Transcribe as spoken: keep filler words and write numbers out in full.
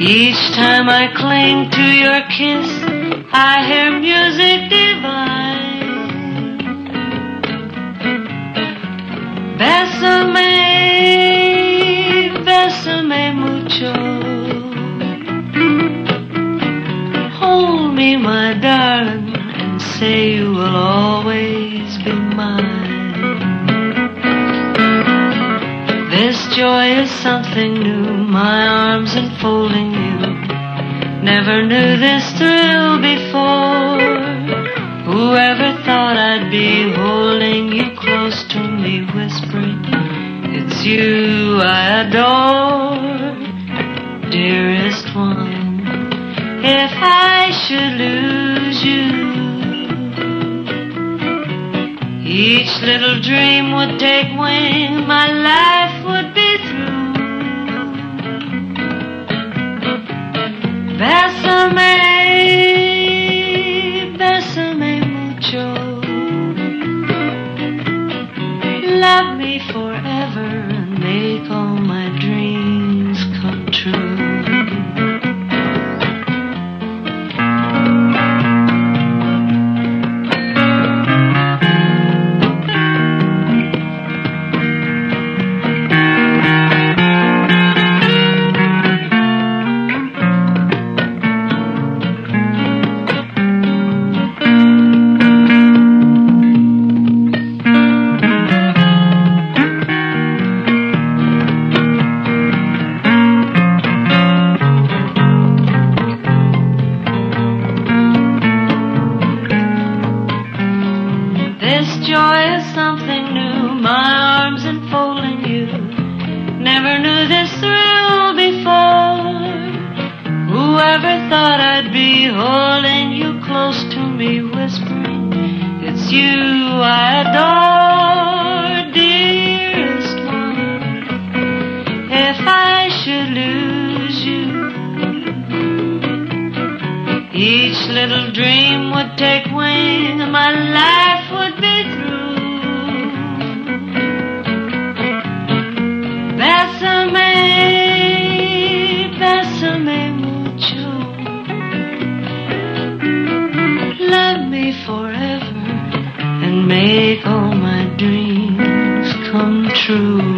Each time I cling to your kiss, I hear music divine. Bésame, bésame mucho. Hold me, my darling, and say you will always be mine. This joy is something new, my arms enfolding you. Never knew this thrill before. Whoever thought I'd be holding you close to me, whispering, it's you I adore, dearest one. If I should lose you, each little dream would take wing, my life would be through. Bésame, bésame mucho. Love me forever and make all my dreams come true. This joy is something new, my arms enfolding you. Never knew this thrill before. Whoever thought I'd be holding you close to me, whispering, it's you I adore, dearest one. If I should lose you, each little dream would take wing and my life would be through. Bésame, bésame mucho. Love me forever and make all my dreams come true.